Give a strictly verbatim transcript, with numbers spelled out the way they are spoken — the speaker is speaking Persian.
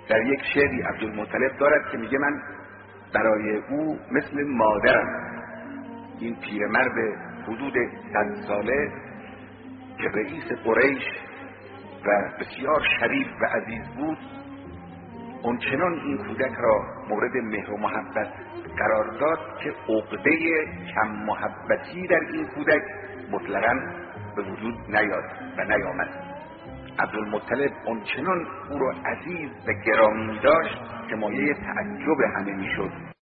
در یک شعری عبدالمطلب دارد که میگه من برای او مثل مادرم. این پیرمرد حدود صد ساله که رئیس قریش و بسیار شریف و عزیز بود، اونچنان این کودک را مورد مهر و محبت قرار داد که عقده کم محبتی در این کودک مطلقاً به وجود نیاد و نیامد. عبدالمطلب اونچنان او را عزیز و گرامی داشت که مایه تعجب همه میشد.